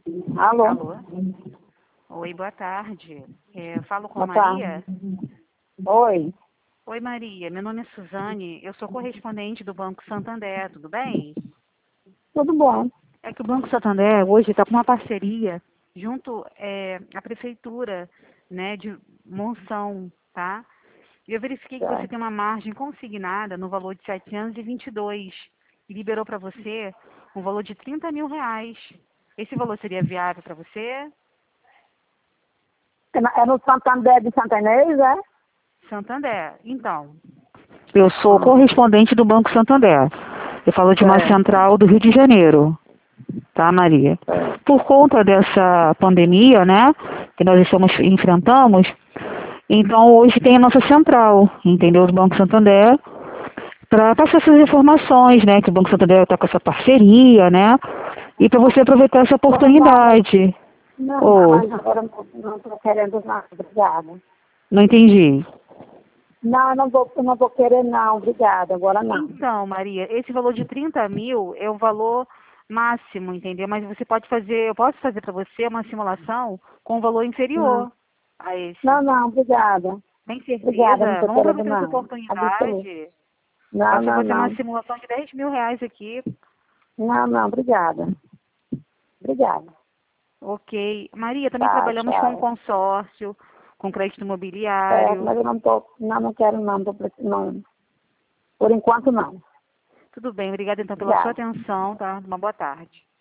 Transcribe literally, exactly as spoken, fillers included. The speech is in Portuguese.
Alô? Alô? Oi, boa tarde. É, falo com a Boa tarde. Maria? Oi. Oi, Maria. Meu nome é Suzane. Eu sou correspondente do Banco Santander. Tudo bem? Tudo bom? É que o Banco Santander hoje está com uma parceria junto é, à Prefeitura, né, de Monção, tá? E eu verifiquei que você Certo. tem uma margem consignada no valor de setecentos e vinte e dois e liberou para você um valor de trinta mil reais. Esse valor seria viável para você? É, na- é no Santander de Santa Inês, é? Santander. Então, eu sou Ah, correspondente do Banco Santander. Eu falo de uma certo, central do Rio de Janeiro, tá, Maria? certo. Por conta dessa pandemia, né, que nós estamos enfrentamos, então hoje tem a nossa central, entendeu, do Banco Santander, para passar essas informações, né, que o Banco Santander está com essa parceria, né, e para você aproveitar essa Não, não, oportunidade. não, não, Ou, mas agora eu não estou querendo nada, obrigada. não entendi. Não, eu não vou, eu não vou querer não, obrigada, agora não. Então, Maria, esse valor de trinta mil é o valor máximo, entendeu? Mas você pode fazer, eu posso fazer para você uma simulação com um valor Não, inferior a não, esse. não, obrigada. Tem Obrigada, não certeza? estou Vamos querendo aproveitar essa não. Absoluto. oportunidade. Não, Posso não, fazer uma não. simulação de dez mil reais aqui. Não, não, obrigada. Obrigada. Ok. Maria, também Tá, trabalhamos com tchau. consórcio, com crédito Certo, imobiliário. mas eu não tô, não, não quero não, tô, preci- não. Por enquanto não. Tudo bem, obrigada então pela sua Obrigada. atenção, tá? Uma boa tarde.